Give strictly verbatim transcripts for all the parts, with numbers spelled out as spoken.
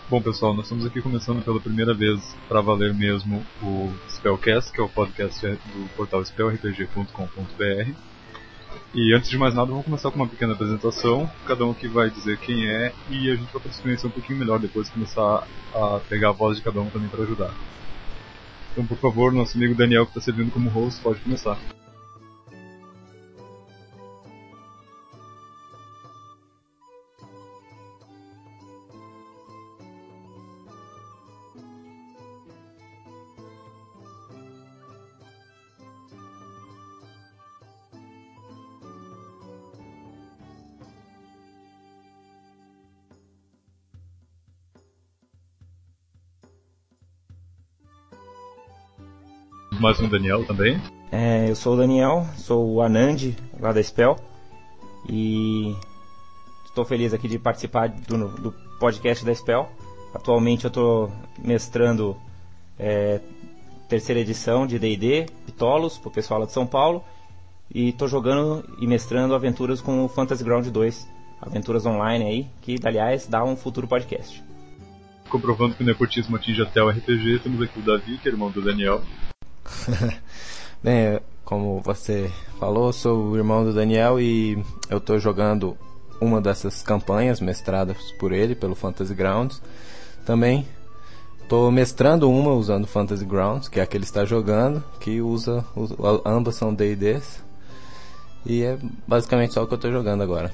Bom, pessoal, nós estamos aqui começando pela primeira vez para valer mesmo o Spellcast, que é o podcast do portal spell r p g ponto com ponto b r. E antes de mais nada, vamos começar com uma pequena apresentação. Cada um aqui vai dizer quem é e a gente vai se conhecer um pouquinho melhor depois começar a pegar a voz de cada um também para ajudar. Então, por favor, nosso amigo Daniel, que está servindo como host, pode começar. Mais um Daniel também. É, eu sou o Daniel, sou o Anand, lá da Spell. E estou feliz aqui de participar do, do podcast da Spell. Atualmente eu estou mestrando é, terceira edição de D e D, Pitolos, para o pessoal lá de São Paulo. E estou jogando e mestrando aventuras com o Fantasy Ground dois. Aventuras online aí, que aliás dá um futuro podcast. Comprovando que o nepotismo atinge até o R P G, temos aqui o Davi, que é irmão do Daniel. Bem, como você falou, eu sou o irmão do Daniel e eu estou jogando uma dessas campanhas mestradas por ele, pelo Fantasy Grounds. Também estou mestrando uma usando Fantasy Grounds, que é a que ele está jogando, que usa, usa ambas são D e Ds. E é basicamente só o que eu estou jogando agora.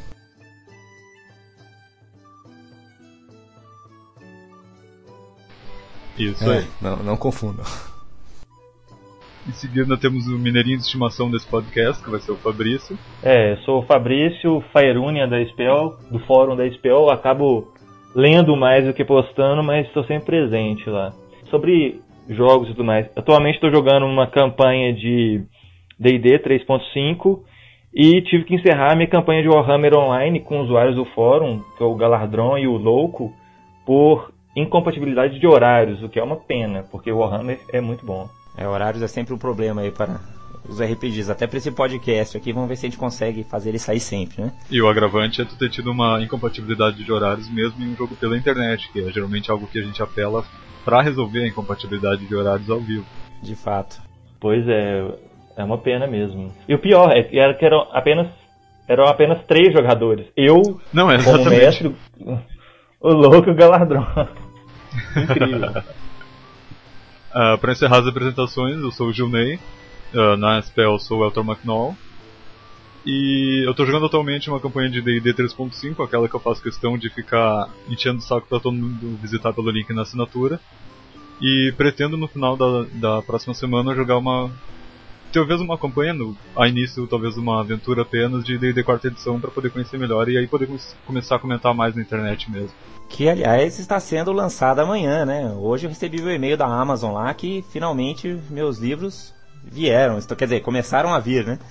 Isso é, aí. Não, não confundam. Em seguida temos o mineirinho de estimação desse podcast, que vai ser o Fabrício. É, eu sou o Fabrício, Faerunia da Spell, do fórum da Spell. Acabo lendo mais do que postando, mas estou sempre presente lá. Sobre jogos e tudo mais, atualmente estou jogando uma campanha de D e D três ponto cinco e tive que encerrar minha campanha de Warhammer Online com usuários do fórum, que é o Galardron e o Louco, por incompatibilidade de horários, o que é uma pena, porque o Warhammer é muito bom. É, horários é sempre um problema aí para os R P Gs, até para esse podcast aqui, vamos ver se a gente consegue fazer ele sair sempre, né? E o agravante é tu ter tido uma incompatibilidade de horários mesmo em um jogo pela internet, que é geralmente algo que a gente apela para resolver a incompatibilidade de horários ao vivo. De fato. Pois é, é uma pena mesmo. E o pior é que era que eram apenas, eram apenas três jogadores. Eu, Não, é como mestre, o Louco e o Galardron. Incrível. Uh, para encerrar as apresentações, eu sou o Gilney, uh, na Spell eu sou o Elton McNall, e eu estou jogando atualmente uma campanha de D e D três ponto cinco, aquela que eu faço questão de ficar enchendo o saco para todo mundo visitar pelo link na assinatura, e pretendo no final da, da próxima semana jogar uma, talvez uma campanha, no, a início talvez uma aventura apenas de D e D quarta edição para poder conhecer melhor e aí poder com- começar a comentar mais na internet mesmo. Que, aliás, está sendo lançado amanhã, né? Hoje eu recebi o e-mail da Amazon lá que finalmente meus livros vieram. Quer dizer, começaram a vir, né?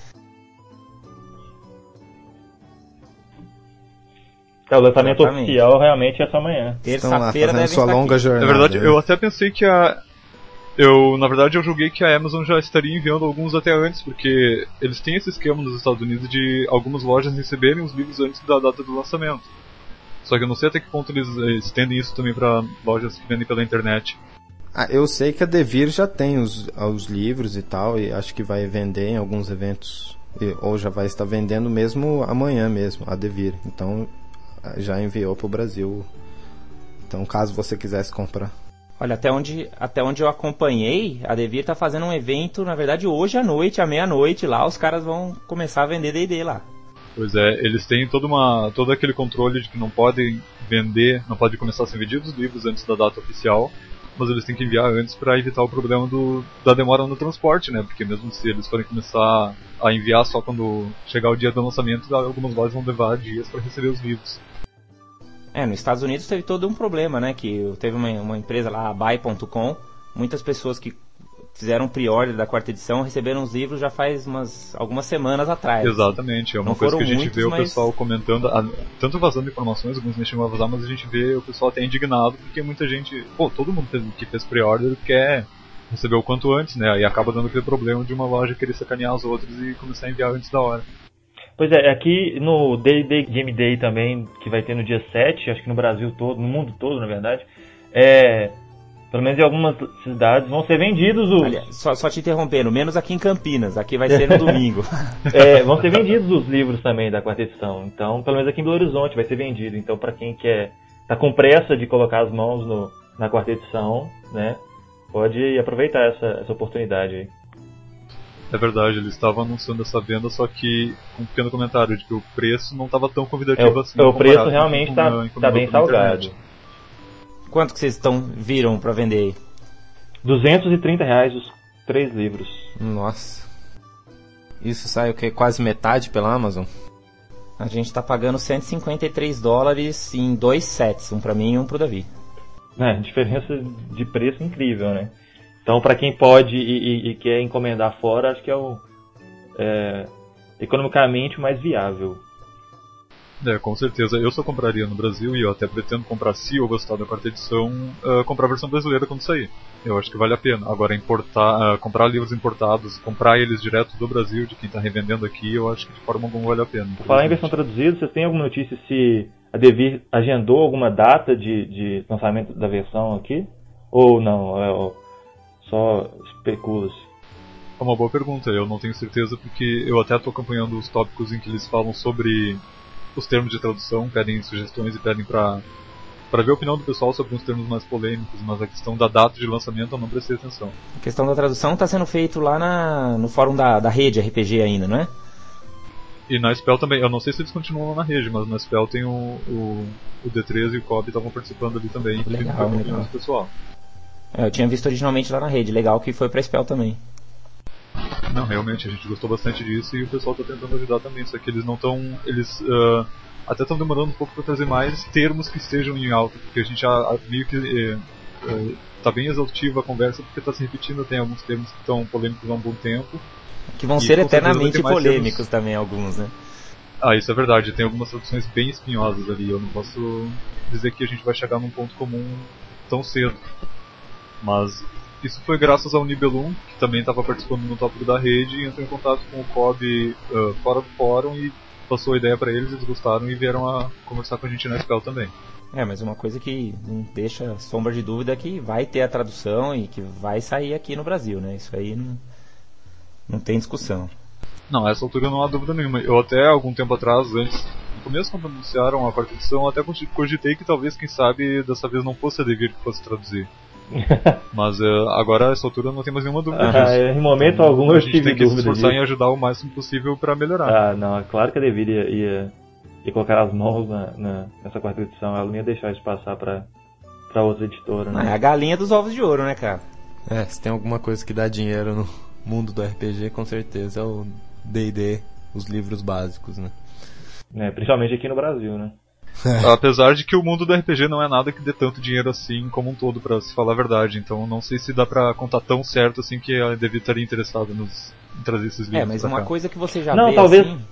É, o lançamento Exatamente. oficial realmente é essa manhã. Terça-feira deve sua estar longa aqui. jornada. Na verdade, né? eu até pensei que a... Eu, na verdade, eu julguei que a Amazon já estaria enviando alguns até antes, porque eles têm esse esquema nos Estados Unidos de algumas lojas receberem os livros antes da data do lançamento. Só que eu não sei até que ponto eles estendem isso também para lojas que vendem pela internet. Ah, eu sei que a Devir já tem os, os livros e tal, e acho que vai vender em alguns eventos, e, ou já vai estar vendendo mesmo amanhã mesmo, a Devir. Então, já enviou para o Brasil. Então, caso você quisesse comprar. Olha, até onde, até onde eu acompanhei, a Devir está fazendo um evento, na verdade, hoje à noite, à meia-noite, lá os caras vão começar a vender D e D lá. Pois é, eles têm toda uma, todo aquele controle de que não podem vender, não podem começar a ser vendidos os livros antes da data oficial, mas eles têm que enviar antes para evitar o problema do, da demora no transporte, né? Porque mesmo se eles forem começar a enviar só quando chegar o dia do lançamento, algumas lojas vão levar dias para receber os livros. É, nos Estados Unidos teve todo um problema, né? Que teve uma, uma empresa lá, a buy ponto com, muitas pessoas que fizeram pre-order da quarta edição receberam os livros já faz umas, algumas semanas atrás. Exatamente, é uma Não coisa que a gente muitos, vê o mas... pessoal comentando, a, tanto vazando informações, alguns nem chegam a vazar, mas a gente vê o pessoal até indignado, porque muita gente, pô, todo mundo fez, que fez pre-order quer receber o quanto antes, né? Aí acaba dando aquele problema de uma loja querer sacanear as outras e começar a enviar antes da hora. Pois é, aqui no D e D Game Day também, que vai ter no dia sete, acho que no Brasil todo, no mundo todo, na verdade, é, pelo menos em algumas cidades, vão ser vendidos os... Aliás, só, só te interrompendo, menos aqui em Campinas, aqui vai ser no domingo. É, vão ser vendidos os livros também da quarta edição, então, pelo menos aqui em Belo Horizonte vai ser vendido, então para quem quer, tá com pressa de colocar as mãos no, na quarta edição, né, pode aproveitar essa, essa oportunidade aí. É verdade, eles estavam anunciando essa venda, só que com um pequeno comentário de que o preço não estava tão convidativo é, assim. O preço realmente está tá bem salgado. Quanto que vocês estão, viram para vender aí? duzentos e trinta reais os três livros. Nossa. Isso sai o quê? Quase metade pela Amazon? A gente está pagando cento e cinquenta e três dólares em dois sets, um para mim e um para o Davi. É, diferença de preço incrível, né? Então, para quem pode e, e, e quer encomendar fora, acho que é o é, economicamente o mais viável. É, com certeza. Eu só compraria no Brasil, e eu até pretendo comprar, se eu gostar da quarta edição, uh, comprar a versão brasileira quando sair. Eu acho que vale a pena. Agora, importar, uh, comprar livros importados, comprar eles direto do Brasil, de quem está revendendo aqui, eu acho que de forma alguma vale a pena. Por falar em versão traduzida, vocês têm alguma notícia se a Devir agendou alguma data de, de lançamento da versão aqui? Ou não? É, só especula-se. É uma boa pergunta, eu não tenho certeza porque eu até estou acompanhando os tópicos em que eles falam sobre os termos de tradução, pedem sugestões e pedem para para ver a opinião do pessoal sobre uns termos mais polêmicos, mas a questão da data de lançamento eu não prestei atenção. A questão da tradução está sendo feito lá na, no fórum da, da rede R P G ainda, não é? E na Spell também, eu não sei se eles continuam na rede, mas na Spell tem o, o, o D treze e o Cobb estavam participando ali também, legal, com legal. o pessoal. É, eu tinha visto originalmente lá na rede, legal que foi pra Spell também. Não, realmente, a gente gostou bastante disso e o pessoal está tentando ajudar também, só que eles não estão, eles uh, até estão demorando um pouco para trazer mais termos que estejam em alta, porque a gente já meio que está uh, bem exaustiva a conversa, porque está se repetindo, tem alguns termos que estão polêmicos há um bom tempo. Que vão e, ser eternamente polêmicos termos... também, alguns, né? Ah, isso é verdade, tem algumas traduções bem espinhosas ali, eu não posso dizer que a gente vai chegar num ponto comum tão cedo. Mas isso foi graças ao Nibelung, que também estava participando no tópico da rede, e entrou em contato com o Cobb uh, fora do fórum e passou a ideia para eles, eles gostaram e vieram a conversar com a gente na Spell também. É, mas uma coisa que não deixa sombra de dúvida é que vai ter a tradução e que vai sair aqui no Brasil, né? Isso aí não, não tem discussão. Não, a essa altura não há dúvida nenhuma. Eu até, algum tempo atrás, antes, no começo quando anunciaram a quarta edição, até cogitei que talvez, quem sabe, dessa vez não fosse a Devir que fosse traduzir. Mas uh, agora, a essa altura, não tem mais nenhuma dúvida disso. Ah, em momento então, algum eu tive dúvida. A gente tem que se esforçar disso. em ajudar o máximo possível para melhorar. Ah, não, é claro que a Devir ia, ia, ia colocar as mãos na, na, nessa quarta edição. Ela não ia deixar isso passar pra, pra outra editora, né? Ah, é a galinha dos ovos de ouro, né, cara? É, se tem alguma coisa que dá dinheiro no mundo do R P G, com certeza é o D e D, os livros básicos, né? É, principalmente aqui no Brasil, né? Apesar de que o mundo do R P G não é nada que dê tanto dinheiro assim como um todo, pra se falar a verdade. Então não sei se dá pra contar tão certo assim que ela devia estar interessada nos, em trazer esses livros. É, mas uma cá. coisa que você já não, vê talvez, assim...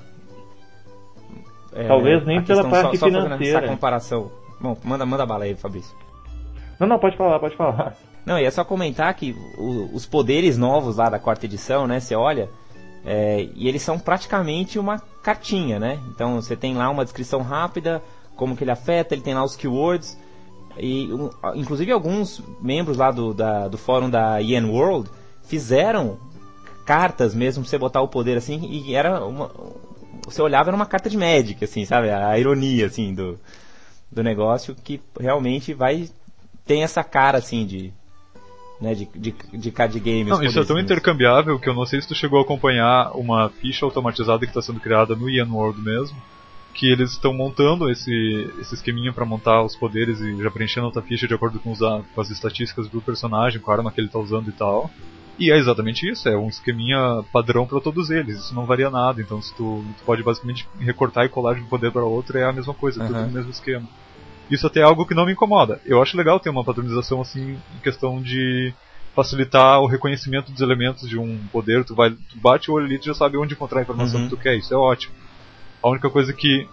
É, talvez nem pela parte só, financeira. Só essa comparação. Bom, manda, manda bala aí, Fabrício. Não, não, pode falar, pode falar. Não, e é só comentar que o, os poderes novos lá da quarta edição, né, você olha... É, e eles são praticamente uma cartinha, né? Então você tem lá uma descrição rápida, como que ele afeta, ele tem lá os keywords. E um, inclusive alguns membros lá do, da, do fórum da Ian World fizeram cartas mesmo pra você botar o poder assim, e era uma, você olhava, era uma carta de Magic, assim, sabe? A ironia assim do, do negócio, que realmente vai tem essa cara assim de né, de, de, de card game. Não, isso é tão intercambiável que eu não sei se tu chegou a acompanhar uma ficha automatizada que está sendo criada no Ian World mesmo, que eles estão montando esse, esse esqueminha para montar os poderes e já preenchendo outra ficha de acordo com, os, com as estatísticas do personagem, com a arma que ele está usando e tal. E é exatamente isso, é um esqueminha padrão para todos eles, isso não varia nada, então se tu, tu pode basicamente recortar e colar de um poder para outro, é a mesma coisa, uhum. Tudo no mesmo esquema. Isso até é algo que não me incomoda. Eu acho legal ter uma padronização assim, em questão de facilitar o reconhecimento dos elementos de um poder. Tu, vai, tu bate o olho ali e já sabe onde encontrar a informação uhum. que tu quer. Isso é ótimo. A única coisa que...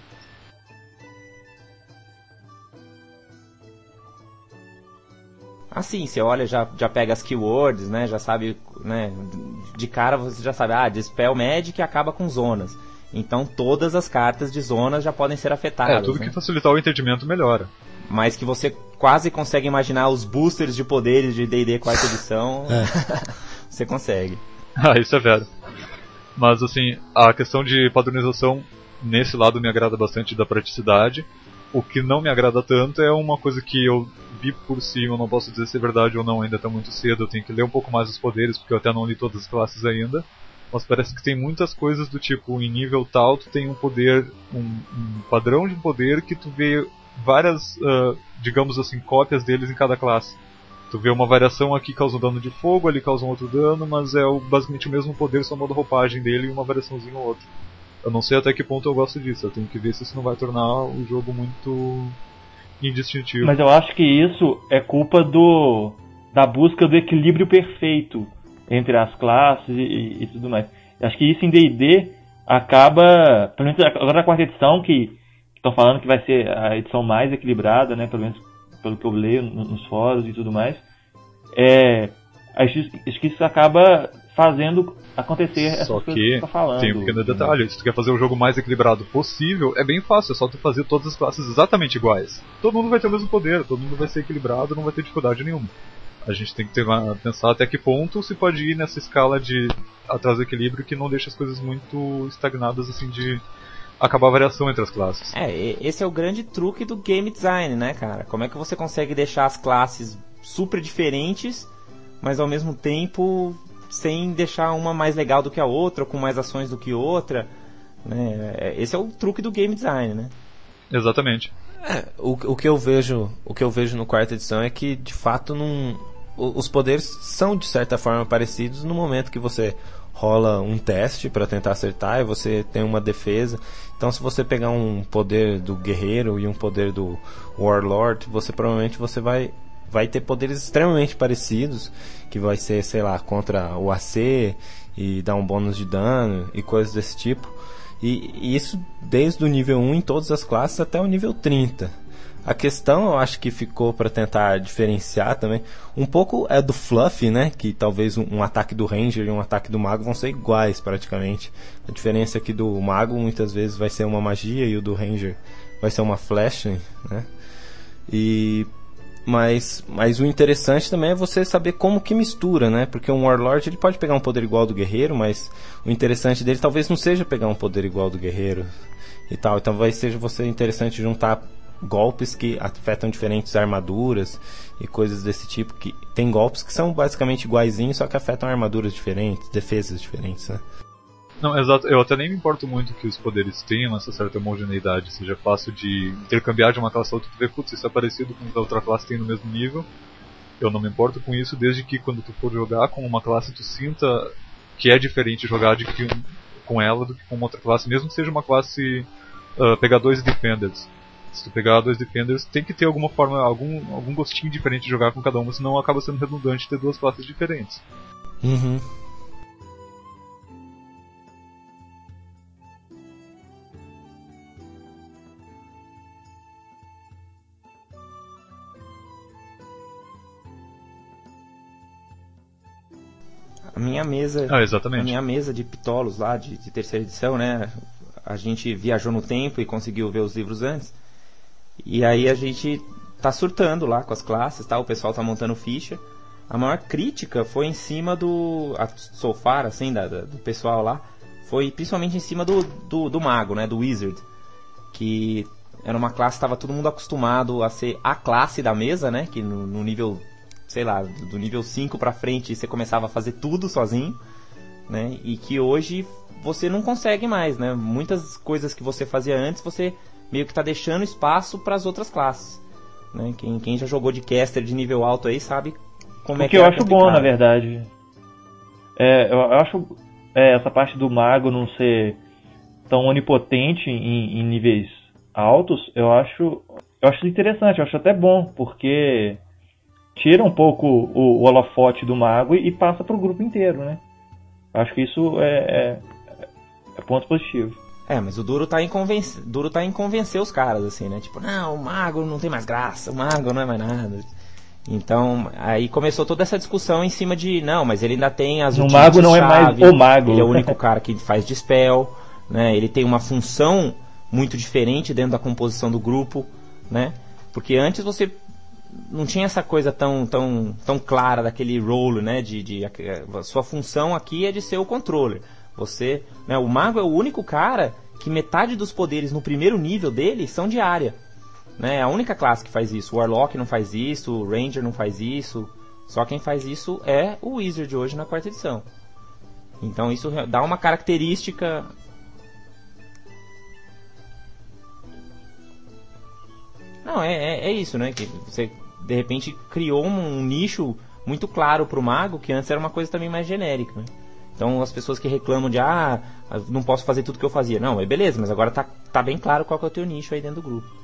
Assim, você olha, já, já pega as keywords, né? Já sabe, né? De cara você já sabe, ah, Dispel Magic acaba com zonas. Então todas as cartas de zonas já podem ser afetadas. É, tudo né? que facilitar o entendimento melhora. Mas que você quase consegue imaginar os boosters de poderes de D e D quarta edição, é. Você consegue. Ah, isso é vero. Mas assim, a questão de padronização nesse lado me agrada bastante da praticidade. O que não me agrada tanto é uma coisa que eu vi por cima, eu não posso dizer se é verdade ou não, ainda está muito cedo, eu tenho que ler um pouco mais os poderes, porque eu até não li todas as classes ainda. Mas parece que tem muitas coisas do tipo, em nível tal, tu tem um poder, um, um padrão de poder que tu vê várias, uh, digamos assim, cópias deles em cada classe. Tu vê uma variação aqui causa um dano de fogo, ali causa um outro dano, mas é o, basicamente o mesmo poder, só muda a roupagem dele e uma variaçãozinha ou outra. Eu não sei até que ponto eu gosto disso, eu tenho que ver se isso não vai tornar o jogo muito indistintivo. Mas eu acho que isso é culpa do da busca do equilíbrio perfeito entre as classes e, e tudo mais. Eu acho que isso em D e D acaba, pelo menos agora na quarta edição, que estão falando que vai ser a edição mais equilibrada, né, pelo menos pelo que eu leio nos fóruns e tudo mais, é, acho que isso acaba fazendo acontecer essas Só coisas que, que você tá falando. tem um pequeno detalhe, se tu quer fazer o jogo mais equilibrado possível, é bem fácil, é só tu fazer todas as classes exatamente iguais. Todo mundo vai ter o mesmo poder, todo mundo vai ser equilibrado, não vai ter dificuldade nenhuma. A gente tem que ter, pensar até que ponto se pode ir nessa escala de atrás do equilíbrio que não deixa as coisas muito estagnadas, assim, de acabar a variação entre as classes. É, esse é o grande truque do game design, né, cara? Como é que você consegue deixar as classes super diferentes, mas ao mesmo tempo sem deixar uma mais legal do que a outra, ou com mais ações do que outra, né? Esse é o truque do game design, né? Exatamente. É, o, o que eu vejo, o que eu vejo no quarta edição é que de fato não, os poderes são de certa forma parecidos no momento que você rola um teste para tentar acertar e você tem uma defesa. Então se você pegar um poder do guerreiro e um poder do warlord, você provavelmente você vai vai ter poderes extremamente parecidos, que vai ser, sei lá, contra o A C e dar um bônus de dano e coisas desse tipo. E, e isso desde o nível um em todas as classes até o nível trinta. A questão, eu acho que ficou para tentar diferenciar também, um pouco é do fluff, né? Que talvez um, um ataque do Ranger e um ataque do Mago vão ser iguais praticamente. A diferença é que do Mago muitas vezes vai ser uma magia e o do Ranger vai ser uma flash, né? E... Mas, mas o interessante também é você saber como que mistura, né? Porque um Warlord ele pode pegar um poder igual ao do guerreiro, mas o interessante dele talvez não seja pegar um poder igual ao do guerreiro e tal. Então vai ser você interessante juntar golpes que afetam diferentes armaduras e coisas desse tipo. Que tem golpes que são basicamente iguaizinhos, só que afetam armaduras diferentes, defesas diferentes, né? Não, exato. Eu até nem me importo muito que os poderes tenham essa certa homogeneidade, seja fácil de intercambiar de uma classe a outra, tu vê, putz, isso é parecido com o que a outra classe tem no mesmo nível. Eu não me importo com isso, desde que quando tu for jogar com uma classe, tu sinta que é diferente jogar de que, com ela do que com uma outra classe, mesmo que seja uma classe uh, pegar dois Defenders. Se tu pegar dois Defenders, tem que ter alguma forma, algum, algum gostinho diferente de jogar com cada uma, senão acaba sendo redundante ter duas classes diferentes. Uhum. A minha mesa, ah, exatamente. a minha mesa de Ptolos lá, de, de terceira edição, né? A gente viajou no tempo e conseguiu ver os livros antes. E aí a gente tá surtando lá com as classes, tá? O pessoal tá montando ficha. A maior crítica foi em cima do... A sofar, assim, da, da, do pessoal lá. Foi principalmente em cima do, do, do mago, né? Do wizard. Que era uma classe que tava todo mundo acostumado a ser a classe da mesa, né? Que no, no nível... sei lá, do nível cinco pra frente você começava a fazer tudo sozinho, né? E que hoje você não consegue mais, né? Muitas coisas que você fazia antes, você meio que tá deixando espaço para as outras classes, né? Quem, quem já jogou de caster de nível alto aí sabe como o é que que eu é acho complicado. bom, na verdade. É, eu acho é, essa parte do mago não ser tão onipotente em, em níveis altos, eu acho, eu acho interessante, eu acho até bom, porque tira um pouco o, o holofote do mago e, e passa pro grupo inteiro, né? Acho que isso é, é, é ponto positivo. É, mas o duro tá, em convencer, duro tá em convencer os caras, assim, né? Tipo, não, o mago não tem mais graça, o mago não é mais nada. Então, aí começou toda essa discussão em cima de, não, mas ele ainda tem as o mago não é mais o mago. Ele é o único cara que faz dispel, né? Ele tem uma função muito diferente dentro da composição do grupo, né? Porque antes você não tinha essa coisa tão, tão, tão clara daquele role, né? De, de, a sua função aqui é de ser o controller. Você, né? O mago é o único cara que metade dos poderes no primeiro nível dele são de área, né? É a única classe que faz isso. O Warlock não faz isso, o Ranger não faz isso. Só quem faz isso é o Wizard hoje na quarta edição. Então isso dá uma característica. Não, é, é, é isso, né? Que você de repente criou um, um nicho muito claro para o mago, que antes era uma coisa também mais genérica, né? Então as pessoas que reclamam de ah, não posso fazer tudo que eu fazia. Não, é beleza, mas agora tá, tá bem claro qual que é o teu nicho aí dentro do grupo.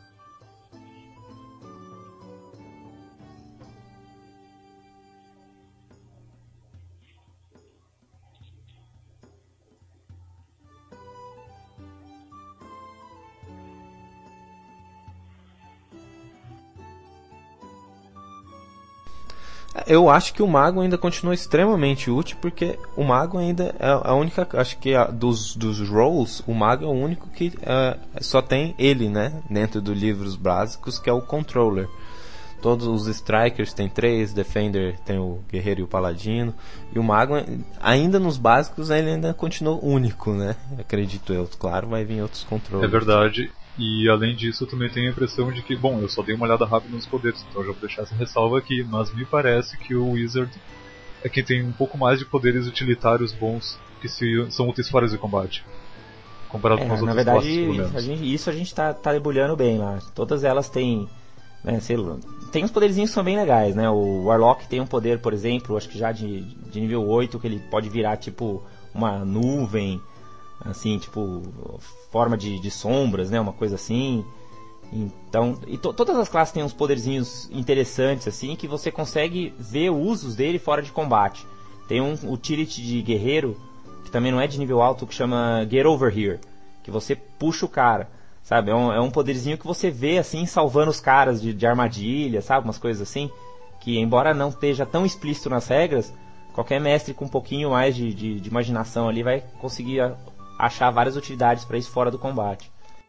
Eu acho que o mago ainda continua extremamente útil, porque o mago ainda é a única, acho que a, dos, dos roles, o mago é o único que uh, só tem ele, né, dentro dos livros básicos, que é o controller. Todos os strikers tem três, defender tem o guerreiro e o paladino, e o mago ainda nos básicos ele ainda continua único, né, acredito eu. Claro, vai vir outros controles. É verdade. E além disso, eu também tenho a impressão de que, bom, eu só dei uma olhada rápida nos poderes, então já vou deixar essa ressalva aqui, mas me parece que o Wizard é quem tem um pouco mais de poderes utilitários bons que se, são úteis fora de combate, comparado é, com as na outras verdade, classes, pelo menos. A gente, isso a gente tá, tá debulhando bem lá. Todas elas têm, né, sei lá, tem uns poderzinhos que são bem legais, né? O Warlock tem um poder, por exemplo, acho que já de, de nível oito, que ele pode virar tipo uma nuvem, assim, tipo forma de, de sombras, né, uma coisa assim. Então, e to, todas as classes têm uns poderzinhos interessantes assim, que você consegue ver usos dele fora de combate. Tem um utility de guerreiro que também não é de nível alto, que chama Get Over Here, que você puxa o cara, sabe? É um, é um poderzinho que você vê assim salvando os caras de, de armadilha, sabe, umas coisas assim, que embora não esteja tão explícito nas regras, qualquer mestre com um pouquinho mais de, de, de imaginação ali vai conseguir a, achar várias utilidades para isso fora do combate.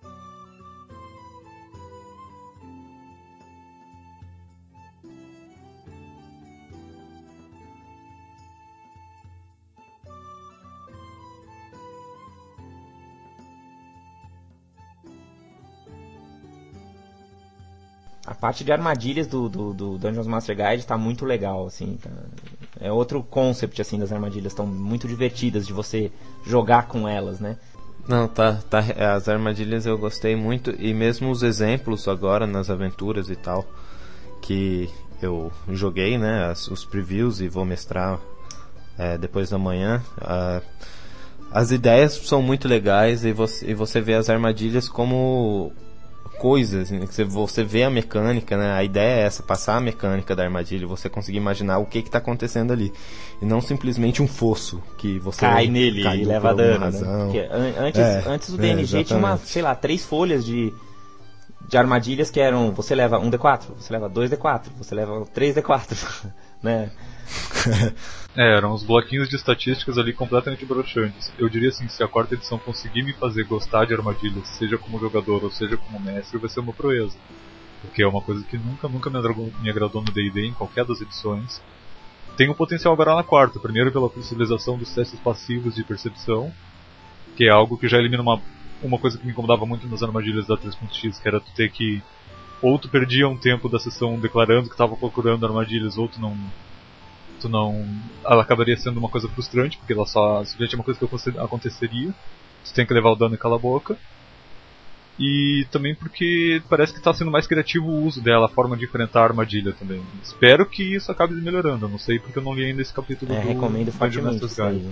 A parte de armadilhas do, do, do Dungeons Master Guide está muito legal, assim, tá? É outro concept, assim, das armadilhas, estão muito divertidas de você jogar com elas, né? Não, tá, tá, as armadilhas eu gostei muito, e mesmo os exemplos agora nas aventuras e tal, que eu joguei, né, as, os previews e vou mestrar é, depois da manhã, uh, as ideias são muito legais e você, e você vê as armadilhas como coisas, né? Você vê a mecânica, né? A ideia é essa, passar a mecânica da armadilha, você conseguir imaginar o que está acontecendo ali, e não simplesmente um fosso que você cai nele e leva dano, né? An- antes, é, antes o é, D N G tinha uma, sei lá, três folhas de, de armadilhas que eram, você leva um D quatro, você leva dois D quatro, você leva três D quatro, né? É, eram uns bloquinhos de estatísticas ali completamente broxantes. Eu diria assim, se a quarta edição conseguir me fazer gostar de armadilhas, seja como jogador ou seja como mestre, vai ser uma proeza. Porque é uma coisa que nunca, nunca me agradou, me agradou no D e D, em qualquer das edições. Tem um potencial agora na quarta, primeiro pela possibilização dos testes passivos de percepção, que é algo que já elimina uma, uma coisa que me incomodava muito nas armadilhas da três ponto x, que era tu ter que, ou tu perdia um tempo da sessão declarando que estava procurando armadilhas, ou tu não... Tu não, ela acabaria sendo uma coisa frustrante, porque ela só simplesmente é uma coisa que aconteceria. Tu tem que levar o dano e calar a boca. E também porque parece que está sendo mais criativo o uso dela, a forma de enfrentar a armadilha também. Espero que isso acabe melhorando, eu não sei porque eu não li ainda esse capítulo é, do recomendo fortemente isso aí.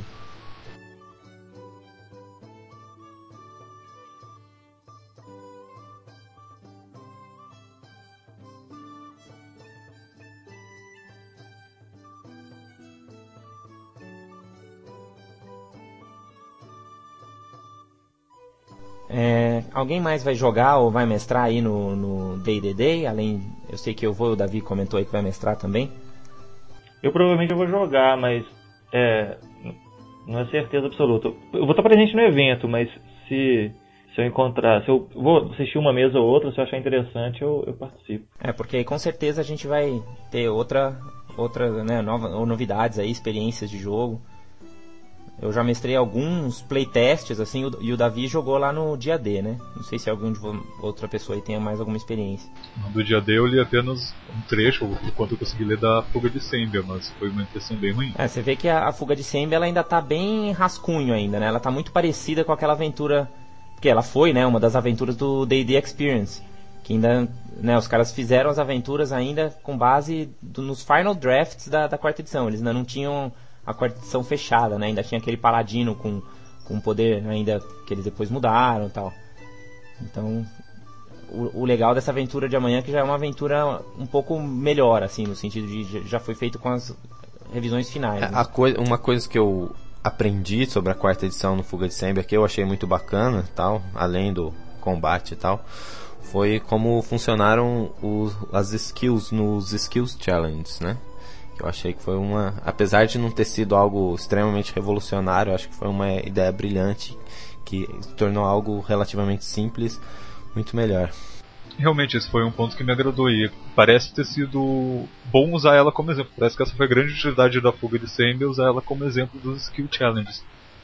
É, alguém mais vai jogar ou vai mestrar aí no, no D e D Day? Além, eu sei que eu vou, o Davi comentou aí que vai mestrar também. Eu provavelmente eu vou jogar, mas é, não é certeza absoluta. Eu vou estar presente no evento, mas se, se eu encontrar, se eu vou assistir uma mesa ou outra, se eu achar interessante, eu, eu participo. É, porque aí com certeza a gente vai ter outra, outra né, nova, ou novidades aí, experiências de jogo. Eu já mestrei alguns playtests, assim, e o Davi jogou lá no dia D, né? Não sei se algum de vo- outra pessoa aí tenha mais alguma experiência. Do dia D eu li apenas um trecho, o quanto eu consegui ler da Fuga de Sembia, mas foi uma impressão bem ruim. É, você vê que a, a Fuga de Sembia ela ainda tá bem rascunho ainda, né? Ela tá muito parecida com aquela aventura, porque ela foi, né, uma das aventuras do D e D Experience, que ainda, né, os caras fizeram as aventuras ainda com base do, nos final drafts da, da quarta edição. Eles ainda não tinham a quarta edição fechada, né? Ainda tinha aquele paladino com, com poder ainda que eles depois mudaram e tal. Então, o, o legal dessa aventura de amanhã é que já é uma aventura um pouco melhor, assim, no sentido de já foi feito com as revisões finais. É, Né? a coi- uma coisa que eu aprendi sobre a quarta edição no Fuga de Sembia, que eu achei muito bacana, tal, além do combate e tal, foi como funcionaram os, as skills nos Skills Challenges, né? Eu achei que foi uma, apesar de não ter sido algo extremamente revolucionário, eu acho que foi uma ideia brilhante que tornou algo relativamente simples muito melhor. Realmente, esse foi um ponto que me agradou e parece ter sido bom usar ela como exemplo. Parece que essa foi a grande utilidade da Fuga de Sembia, usar ela como exemplo dos Skill Challenges.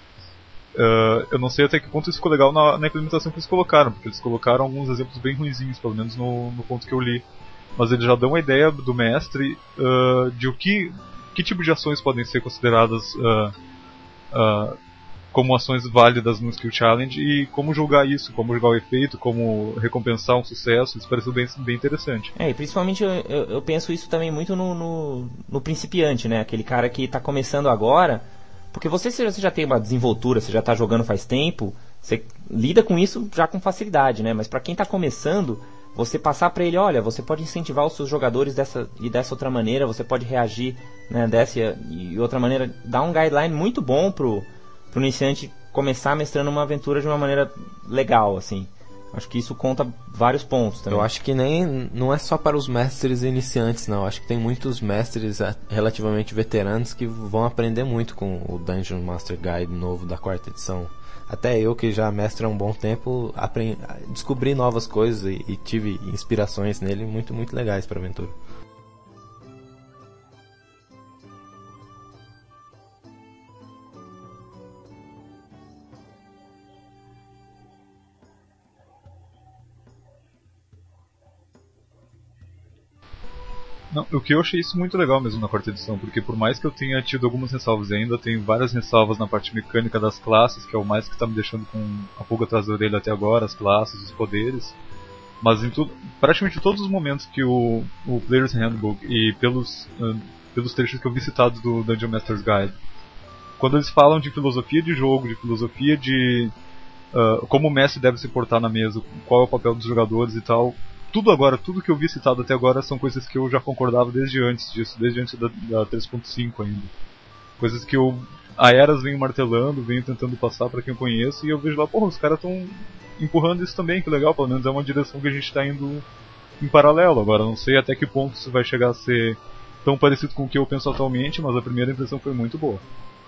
Uh, eu não sei até que ponto isso ficou legal na, na implementação que eles colocaram, porque eles colocaram alguns exemplos bem ruinzinhos, pelo menos no, no ponto que eu li. Mas eles já dão uma ideia do mestre uh, de o que, que tipo de ações podem ser consideradas uh, uh, como ações válidas no Skill Challenge e como julgar isso, como julgar o efeito, como recompensar um sucesso. Isso pareceu bem, bem interessante. É, e principalmente eu, eu, eu penso isso também muito no, no, no principiante, né? Aquele cara que está começando agora, porque você, se você já tem uma desenvoltura, você já está jogando faz tempo, você lida com isso já com facilidade, né? Mas para quem está começando, você passar para ele, olha, você pode incentivar os seus jogadores dessa e dessa outra maneira, você pode reagir, né, dessa e outra maneira, dá um guideline muito bom pro, pro iniciante começar mestrando uma aventura de uma maneira legal, assim. Acho que isso conta vários pontos também. Eu acho que nem não é só para os mestres iniciantes, não. Acho que tem muitos mestres relativamente veteranos que vão aprender muito com o Dungeon Master Guide novo da quarta edição. Até eu, que já mestro há um bom tempo, aprendi, descobri novas coisas e, e tive inspirações nele muito, muito legais para a aventura. Não, o que eu achei isso muito legal mesmo na quarta edição, porque por mais que eu tenha tido algumas ressalvas, ainda tenho várias ressalvas na parte mecânica das classes, que é o mais que está me deixando com a pulga atrás da orelha até agora, as classes, os poderes. Mas em tudo, praticamente todos os momentos que o, o Player's Handbook e pelos, uh, pelos trechos que eu vi citados do Dungeon Master's Guide, quando eles falam de filosofia de jogo, de filosofia de uh, como o mestre deve se portar na mesa, qual é o papel dos jogadores e tal, tudo agora, tudo que eu vi citado até agora são coisas que eu já concordava desde antes disso, desde antes da, da três ponto cinco ainda. Coisas que eu a Eras venho martelando, venho tentando passar para quem eu conheço, e eu vejo lá, porra, os caras estão empurrando isso também, que legal, pelo menos é uma direção que a gente está indo em paralelo. Agora, não sei até que ponto isso vai chegar a ser tão parecido com o que eu penso atualmente, mas a primeira impressão foi muito boa.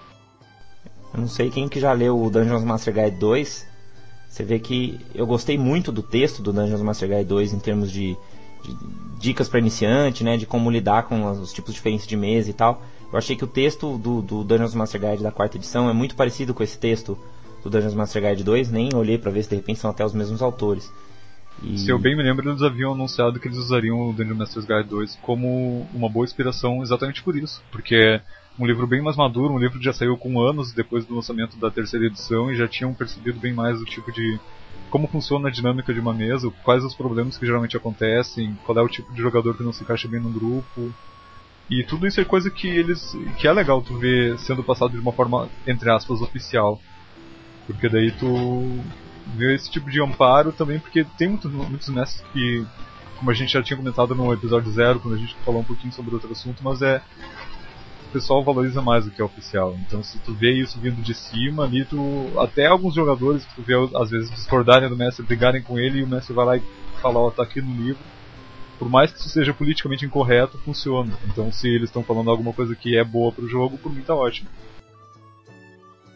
Eu não sei quem que já leu o Dungeons Master Guide dois, você vê que eu gostei muito do texto do Dungeons Master Guide dois em termos de, de dicas para iniciante, né, de como lidar com os tipos diferentes de mesa e tal. Eu achei que o texto do, do Dungeons Master Guide da quarta edição é muito parecido com esse texto do Dungeons Master Guide dois, nem olhei para ver se de repente são até os mesmos autores. E... Se eu bem me lembro, eles haviam anunciado que eles usariam o Dungeon Master's Guide dois como uma boa inspiração exatamente por isso, porque é um livro bem mais maduro, um livro que já saiu com anos depois do lançamento da terceira edição e já tinham percebido bem mais o tipo de como funciona a dinâmica de uma mesa, quais os problemas que geralmente acontecem, qual é o tipo de jogador que não se encaixa bem no grupo. E tudo isso é coisa que eles que é legal tu ver sendo passado de uma forma, entre aspas, oficial. Porque daí tu vê esse tipo de amparo também, porque tem muitos, muitos mestres que, como a gente já tinha comentado no episódio zero, quando a gente falou um pouquinho sobre outro assunto, mas é o pessoal valoriza mais o que é oficial. Então se tu vê isso vindo de cima ali, tu até alguns jogadores que tu vê às vezes discordarem do mestre, brigarem com ele, e o mestre vai lá e fala, ó, tá aqui no livro. Por mais que isso seja politicamente incorreto, funciona. Então se eles estão falando alguma coisa que é boa pro jogo, por mim tá ótimo.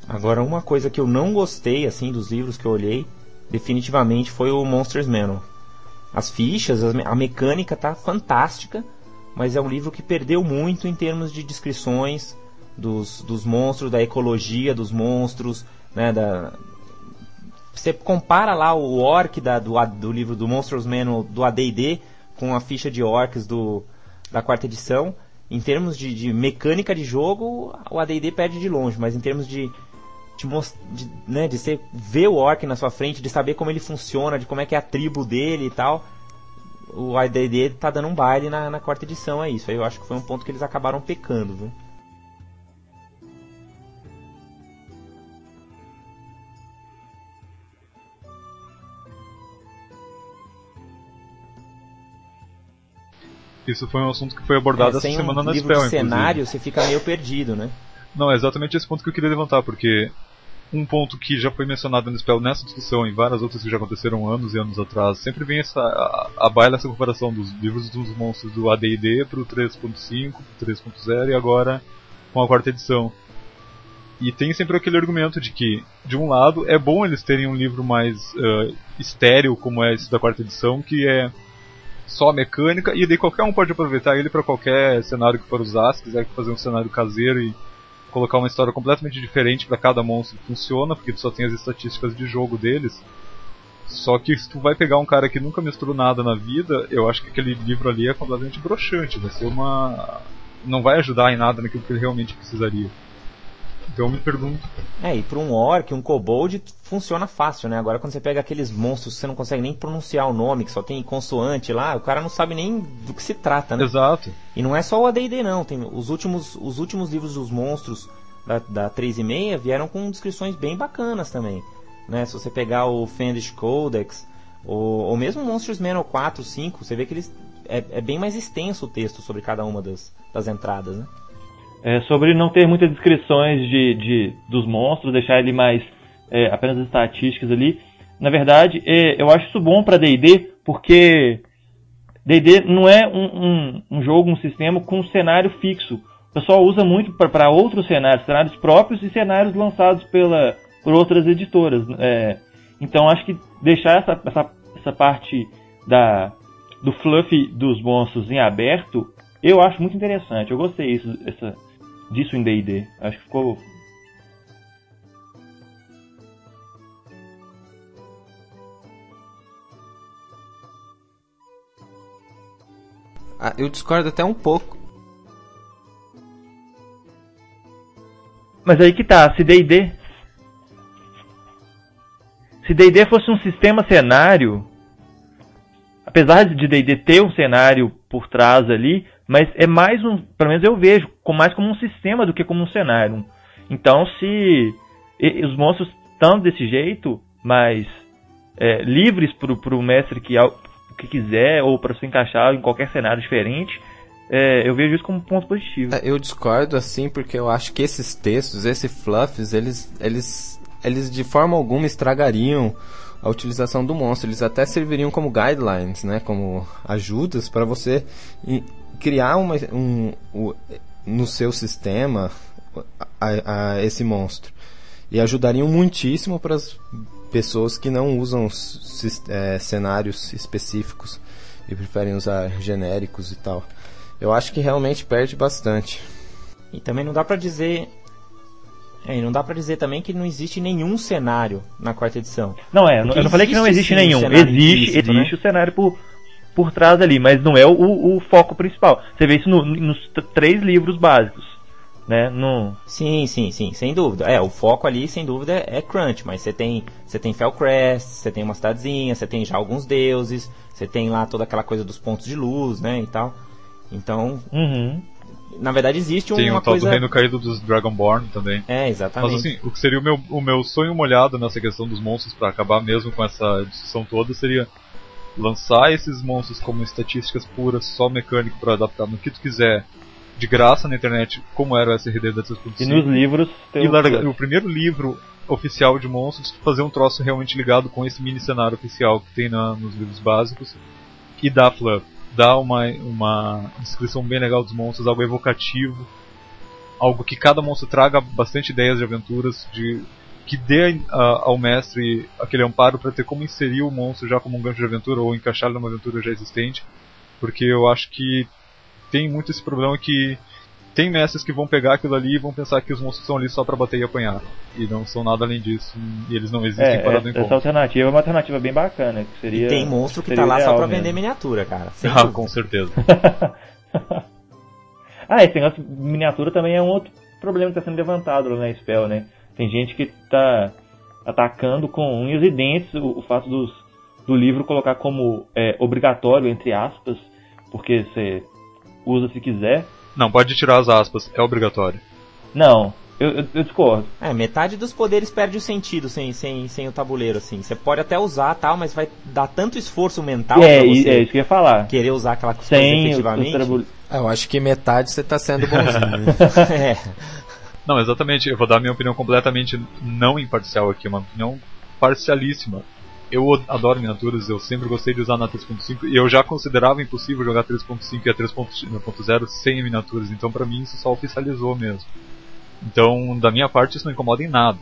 Agora, uma coisa que eu não gostei, assim, dos livros que eu olhei, definitivamente foi o Monsters Manual. As fichas, a mecânica tá fantástica, mas é um livro que perdeu muito em termos de descrições dos, dos monstros, da ecologia dos monstros, né, da... Você compara lá o orc da, do, do livro do Monsters Manual do A D e D com a ficha de orcs do, da quarta edição. Em termos de, de mecânica de jogo, o A D e D perde de longe, mas em termos de, de, de, né, de você ver o orc na sua frente, de saber como ele funciona, de como é que é a tribo dele e tal, o A D e D tá dando um baile na, na quarta edição, é isso. Aí eu acho que foi um ponto que eles acabaram pecando, viu? Isso foi um assunto que foi abordado é, essa semana um na livro Spell, de cenário, inclusive. você fica meio perdido, né? Não, é exatamente esse ponto que eu queria levantar, porque um ponto que já foi mencionado no Spell nessa discussão e várias outras que já aconteceram anos e anos atrás, sempre vem essa, a, a baila essa comparação dos livros dos monstros do A D e D pro três ponto cinco, pro três ponto zero e agora com a quarta edição. E tem sempre aquele argumento de que, de um lado, é bom eles terem um livro mais uh, estéril, como é esse da quarta edição, que é só mecânica, e daí qualquer um pode aproveitar ele para qualquer cenário que for usar. Se quiser fazer um cenário caseiro e colocar uma história completamente diferente para cada monstro, funciona, porque tu só tem as estatísticas de jogo deles. Só que se tu vai pegar um cara que nunca misturou nada na vida, eu acho que aquele livro ali é completamente broxante, vai ser uma... não vai ajudar em nada naquilo que ele realmente precisaria. Então eu me pergunto... É, e para um orc, um kobold, funciona fácil, né? Agora quando você pega aqueles monstros que você não consegue nem pronunciar o nome, que só tem consoante lá, o cara não sabe nem do que se trata, né? Exato. E não é só o A D e D não, tem os últimos, os últimos livros dos monstros da, da três e meia vieram com descrições bem bacanas também, né? Se você pegar o Fendish Codex, ou, ou mesmo Monsters Manual quatro, cinco, você vê que eles é, é bem mais extenso o texto sobre cada uma das, das entradas, né? É, sobre não ter muitas descrições de, de, dos monstros, deixar ele mais é, apenas estatísticas ali. Na verdade, é, eu acho isso bom para D e D, porque D e D não é um, um, um jogo, um sistema com um cenário fixo. O pessoal usa muito para outros cenários, cenários próprios e cenários lançados pela, por outras editoras. É, então acho que deixar essa, essa, essa parte da, do fluff dos monstros em aberto, eu acho muito interessante. Eu gostei isso, essa, disso em D e D. Acho que ficou... Ah, eu discordo até um pouco. Mas aí que tá, se D e D... Se D e D fosse um sistema cenário, apesar de D e D ter um cenário por trás ali, mas é mais um, pelo menos eu vejo, mais como um sistema do que como um cenário. Então, se os monstros estão desse jeito, mas é, livres para o mestre que, que quiser, ou para se encaixar em qualquer cenário diferente, é, eu vejo isso como um ponto positivo. Eu discordo assim porque eu acho que esses textos, esses fluffs, eles, eles, eles de forma alguma estragariam a utilização do monstro. Eles até serviriam como guidelines, né, como ajudas para você criar uma, um, um, no seu sistema a, a esse monstro. E ajudariam muitíssimo para as pessoas que não usam é, cenários específicos e preferem usar genéricos e tal. Eu acho que realmente perde bastante. E também não dá pra dizer... É, e não dá pra dizer também que não existe nenhum cenário na quarta edição. Não, é, eu não falei que não existe nenhum. Um existe, existe né? o cenário por, por trás ali, mas não é o, o foco principal. Você vê isso no, nos t- três livros básicos, né? No... Sim, sim, sim, sem dúvida. É, o foco ali, sem dúvida, é Crunch, mas você tem, você tem Felcrest, você tem uma cidadezinha, você tem já alguns deuses, você tem lá toda aquela coisa dos pontos de luz, né, e tal. Então... Uhum. Na verdade existe Tem uma um tal coisa... do Reino Caído dos Dragonborn também. É, exatamente. Mas assim, o que seria o meu, o meu sonho molhado nessa questão dos monstros, pra acabar mesmo com essa discussão toda, seria lançar esses monstros como estatísticas puras, só mecânico pra adaptar no que tu quiser, de graça na internet, como era o S R D da três ponto cinco. E nos livros... Tem e um... larga, o primeiro livro oficial de monstros, fazer um troço realmente ligado com esse mini cenário oficial que tem na, nos livros básicos, e dar fluff. Dá uma, uma descrição bem legal dos monstros, algo evocativo. algo que cada monstro traga bastante ideias de aventuras, de que dê uh, ao mestre aquele amparo para ter como inserir o monstro já como um gancho de aventura ou encaixar ele numa aventura já existente, porque eu acho que tem muito esse problema que tem mestres que vão pegar aquilo ali e vão pensar que os monstros estão ali só pra bater e apanhar. E não são nada além disso. E eles não existem é, parado em essa ponto. alternativa é uma alternativa bem bacana. Que seria, e tem monstro que seria tá lá só pra mesmo. vender miniatura, cara. Sem Ah, dúvida. com certeza. Ah, esse negócio de miniatura também é um outro problema que está sendo levantado lá na Spell, né? Tem gente que está atacando com unhas e dentes o, o fato dos, do livro colocar como é, obrigatório, entre aspas, porque você usa se quiser. Não, pode tirar as aspas, é obrigatório. Não, eu, eu, eu discordo. É, metade dos poderes perde o sentido sem, sem, sem o tabuleiro, assim. Você pode até usar tal, mas vai dar tanto esforço mental É, pra você é isso que eu ia falar. querer usar aquela coisa Sem efetivamente. o, o trabu- Ah, eu acho que metade você tá sendo bonzinho. Né? É. Não, exatamente, eu vou dar minha opinião completamente não imparcial aqui, uma opinião parcialíssima. Eu adoro miniaturas, eu sempre gostei de usar na três ponto cinco e eu já considerava impossível jogar três ponto cinco e a três ponto zero sem miniaturas, então pra mim isso só oficializou mesmo. Então, da minha parte, isso não incomoda em nada.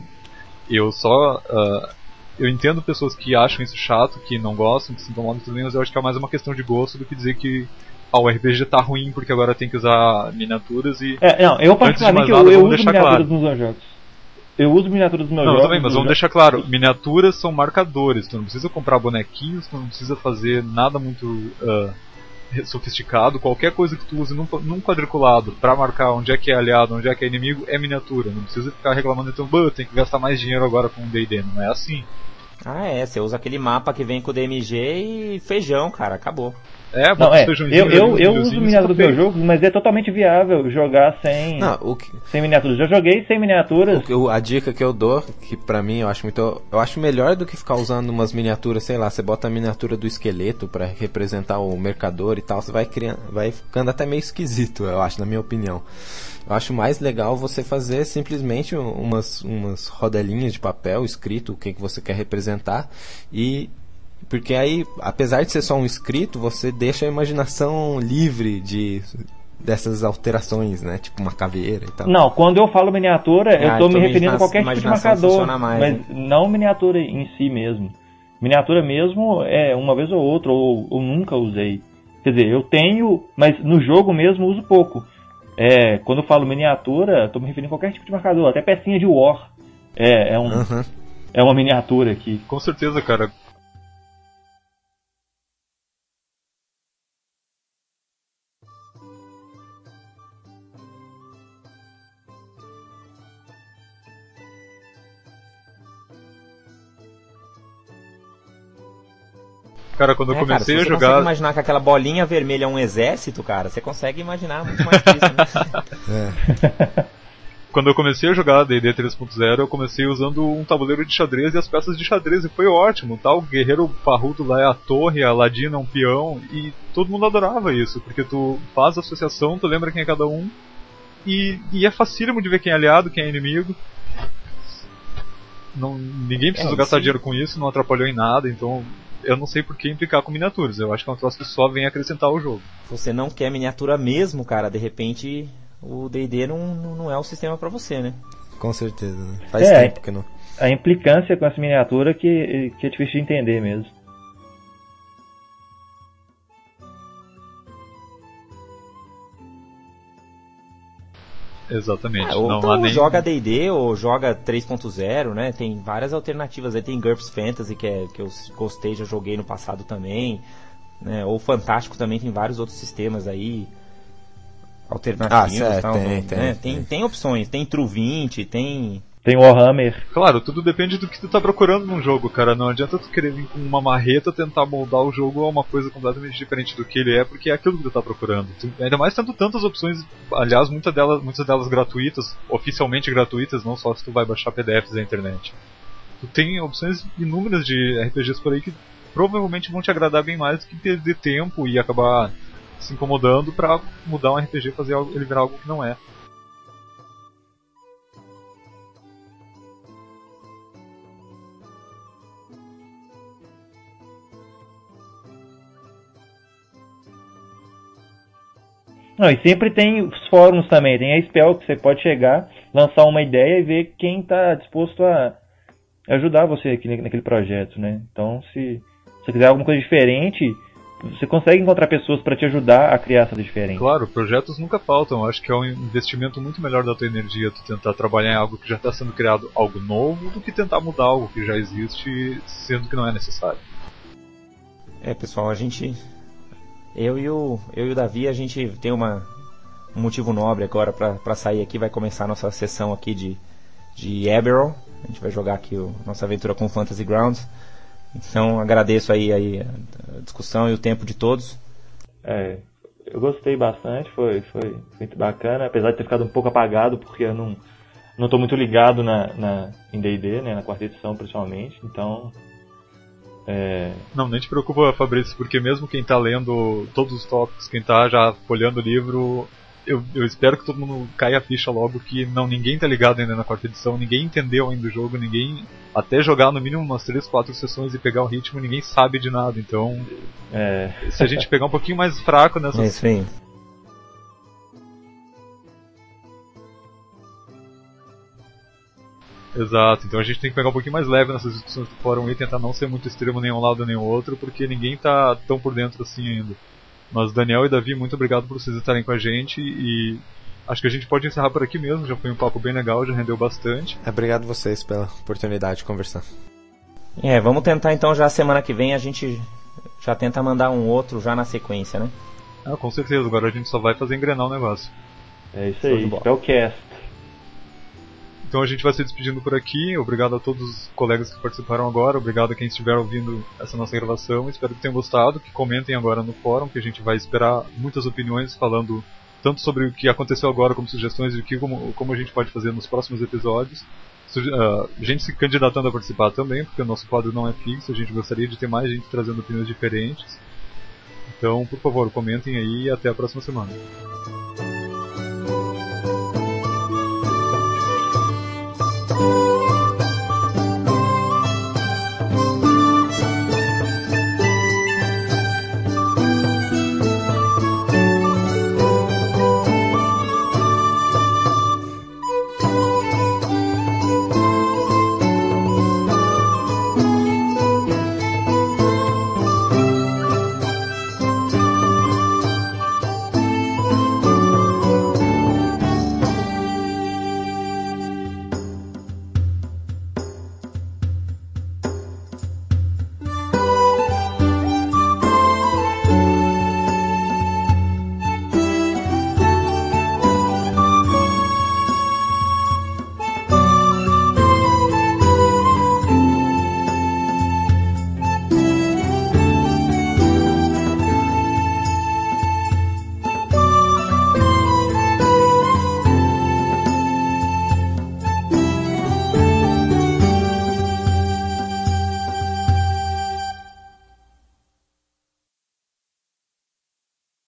Eu só... Uh, eu entendo pessoas que acham isso chato, que não gostam, que se incomodam também, mas eu acho que é mais uma questão de gosto do que dizer que ah, o R P G tá ruim porque agora tem que usar miniaturas e... É, não, eu particularmente nada, eu, eu vamos uso deixar miniaturas claro. nos meus jogos. Eu uso miniaturas nos meus Não, jogos. também, mas vamos deixar claro, miniaturas são marcadores, tu não precisa comprar bonequinhos, tu não precisa fazer nada muito uh, sofisticado, qualquer coisa que tu use num, num quadriculado pra marcar onde é que é aliado, onde é que é inimigo, é miniatura, não precisa ficar reclamando então, tem que gastar mais dinheiro agora com o D e D, não é assim. Ah, é, você usa aquele mapa que vem com o D M G e feijão, cara, acabou. É, Não, bota é, os feijõezinhos eu, eu, ali, eu os uso milhozinhos, miniaturas tá nos meus feito. jogos, mas é totalmente viável jogar sem, Não, o que, sem miniaturas. Já joguei sem miniaturas. o que eu- a dica que eu dou, que pra mim eu acho muito. Eu acho melhor do que ficar usando umas miniaturas, sei lá, você bota a miniatura do esqueleto pra representar o mercador e tal, você vai criando, vai ficando até meio esquisito, eu acho, na minha opinião. Eu acho mais legal você fazer simplesmente umas, umas rodelinhas de papel escrito o que, que você quer representar e porque aí, apesar de ser só um escrito, você deixa a imaginação livre de dessas alterações, né? Tipo uma caveira e tal. Não, quando eu falo miniatura, Ah, eu tô então me referindo imagina- a qualquer tipo de imaginação marcador, funciona mais, mas né? não miniatura em si mesmo. Miniatura mesmo é uma vez ou outra, ou, ou nunca usei. Quer dizer, eu tenho, mas no jogo mesmo uso pouco. É, quando eu falo miniatura, estou me referindo a qualquer tipo de marcador, até pecinha de War. É, é, um, Uhum. é uma miniatura aqui. Com certeza, cara. Cara, quando eu É, comecei cara, se a você consegue jogar... imaginar que aquela bolinha vermelha é um exército, cara, você consegue imaginar muito mais que isso, né? Quando eu comecei a jogar D e D três ponto zero, eu comecei usando um tabuleiro de xadrez e as peças de xadrez, e foi ótimo, tá? O guerreiro parrudo lá é a torre, a ladina é um peão, e todo mundo adorava isso, porque tu faz a associação, tu lembra quem é cada um, e, e é facílimo de ver quem é aliado, quem é inimigo. Não, ninguém precisou É, gastar isso- dinheiro com isso, não atrapalhou em nada, então eu não sei por que implicar com miniaturas, eu acho que é um troço que só vem acrescentar ao jogo. Se você não quer miniatura mesmo, cara, de repente o D e D não, não é o sistema pra você, né? Com certeza, né? Faz É. tempo que não. A implicância com essa miniatura que, que é difícil de entender mesmo. Exatamente, Ah, ou não então há nem... joga D e D ou joga três ponto zero, né? Tem várias alternativas. Aí tem GURPS Fantasy, que, é, que eu gostei, já joguei no passado também. Né? Ou Fantástico também, tem vários outros sistemas aí. Alternativos. Ah, certo, tal, tem, né? tem, tem, tem. tem opções. Tem True vinte, tem... Tem Warhammer. Claro, tudo depende do que tu tá procurando num jogo, cara. Não adianta tu querer vir com uma marreta tentar moldar o jogo a uma coisa completamente diferente do que ele é, porque é aquilo que tu tá procurando. Tu, ainda mais tendo tantas opções, aliás, muitas delas, muitas delas gratuitas, oficialmente gratuitas, não só se tu vai baixar P D Fs da internet. Tu tem opções inúmeras de R P Gs por aí que provavelmente vão te agradar bem mais do que perder tempo e acabar se incomodando pra mudar um R P G e fazer algo, ele virar algo que não é. Não, e sempre tem os fóruns também, tem a Spell que você pode chegar, lançar uma ideia e ver quem está disposto a ajudar você aqui naquele projeto, né? Então, se você quiser alguma coisa diferente, você consegue encontrar pessoas para te ajudar a criar essa diferente. Claro, projetos nunca faltam. Eu acho que é um investimento muito melhor da tua energia tu tentar trabalhar em algo que já está sendo criado, algo novo, do que tentar mudar algo que já existe, sendo que não é necessário. É, pessoal, a gente... Eu e o, eu e o Davi, a gente tem uma, um motivo nobre agora para sair aqui. Vai começar a nossa sessão aqui de, de Eberron. A gente vai jogar aqui a nossa aventura com Fantasy Grounds. Então agradeço aí, aí a discussão e o tempo de todos. É, eu gostei bastante, foi, foi muito bacana, apesar de ter ficado um pouco apagado, porque eu não não estou muito ligado na, na, em D e D, né, na quarta edição principalmente, então... É... Não, nem te preocupa, Fabrício, porque mesmo quem está lendo todos os tópicos, quem está já folhando o livro, eu, eu espero que todo mundo caia a ficha logo que não, ninguém está ligado ainda na quarta edição, ninguém entendeu ainda o jogo, ninguém, até jogar no mínimo umas três, quatro sessões e pegar o ritmo, ninguém sabe de nada, então é... se a gente pegar um pouquinho mais fraco nessas... É isso aí. Exato, então a gente tem que pegar um pouquinho mais leve nessas discussões do fórum e tentar não ser muito extremo nem um lado nem o outro, porque ninguém tá tão por dentro assim ainda. Mas Daniel e Davi, muito obrigado por vocês estarem com a gente e acho que a gente pode encerrar por aqui mesmo, já foi um papo bem legal, já rendeu bastante. Obrigado vocês pela oportunidade de conversar. É, vamos tentar então já semana que vem a gente já tenta mandar um outro já na sequência, né? Ah, com certeza, agora a gente só vai fazer engrenar o negócio. É isso aí, Spellcast. Então a gente vai se despedindo por aqui, obrigado a todos os colegas que participaram agora, obrigado a quem estiver ouvindo essa nossa gravação, espero que tenham gostado, que comentem agora no fórum, que a gente vai esperar muitas opiniões falando tanto sobre o que aconteceu agora como sugestões de que, como, como a gente pode fazer nos próximos episódios. Suge- uh, gente se candidatando a participar também, porque o nosso quadro não é fixo, a gente gostaria de ter mais gente trazendo opiniões diferentes. Então, por favor, comentem aí e até a próxima semana.